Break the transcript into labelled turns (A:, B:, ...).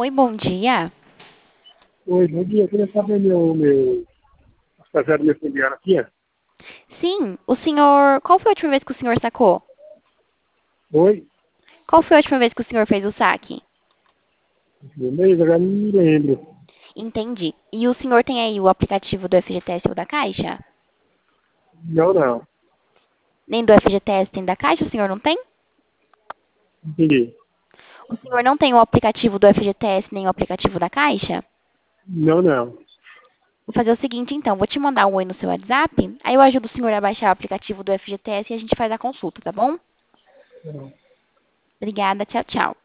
A: Oi, bom dia.
B: Oi, bom dia. Eu queria saber as taxas minha familiar aqui.
A: Sim, o senhor. Qual foi a última vez que o senhor sacou?
B: Oi,
A: Qual foi a última vez que o senhor fez o saque?
B: meu mês, agora não me lembro.
A: Entendi. E o senhor tem aí o aplicativo do FGTS ou da Caixa?
B: Não, não.
A: Nem do FGTS nem da Caixa, o senhor não tem?
B: Entendi.
A: O senhor não tem o aplicativo do FGTS nem o aplicativo da Caixa?
B: Não, não.
A: Vou fazer o seguinte, então. Vou te mandar um oi no seu WhatsApp. Aí eu ajudo o senhor a baixar o aplicativo do FGTS e a gente faz a consulta, tá bom?
B: Não.
A: Obrigada. Tchau, tchau.